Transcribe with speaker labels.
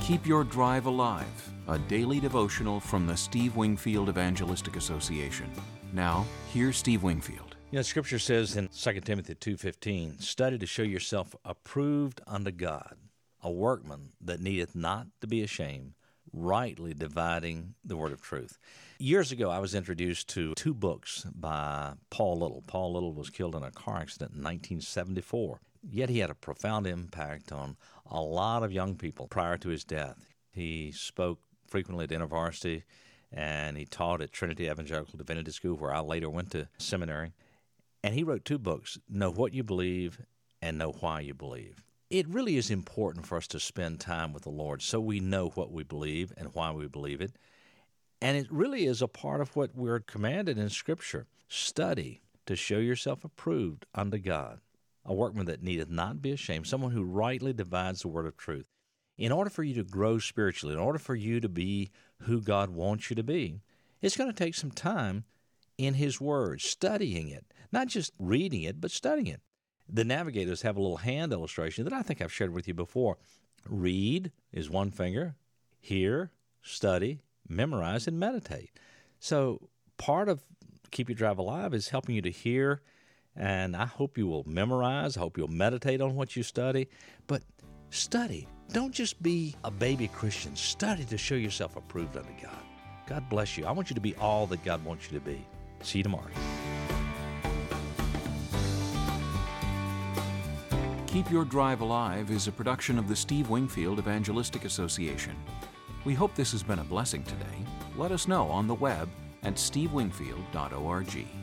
Speaker 1: Keep Your Drive Alive, a daily devotional from the Steve Wingfield Evangelistic Association. Now, here's Steve Wingfield.
Speaker 2: You know, Scripture says in 2 Timothy 2:15, "Study to show yourself approved unto God, a workman that needeth not to be ashamed, rightly dividing the word of truth." Years ago, I was introduced to two books by Paul Little. Paul Little was killed in a car accident in 1974, yet he had a profound impact on a lot of young people prior to his death. He spoke frequently at InterVarsity, and he taught at Trinity Evangelical Divinity School, where I later went to seminary. And he wrote two books, Know What You Believe and Know Why You Believe. It really is important for us to spend time with the Lord so we know what we believe and why we believe it. And it really is a part of what we're commanded in Scripture. Study to show yourself approved unto God, a workman that needeth not be ashamed, someone who rightly divides the word of truth. In order for you to grow spiritually, in order for you to be who God wants you to be, it's going to take some time in His Word, studying it, not just reading it, but studying it. The Navigators have a little hand illustration that I think I've shared with you before. Read is one finger, hear, study, memorize, and meditate. So part of Keep Your Drive Alive is helping you to hear, and I hope you will memorize. I hope you'll meditate on what you study. But study. Don't just be a baby Christian. Study to show yourself approved unto God. God bless you. I want you to be all that God wants you to be. See you tomorrow.
Speaker 1: Keep Your Drive Alive is a production of the Steve Wingfield Evangelistic Association. We hope this has been a blessing today. Let us know on the web at stevewingfield.org.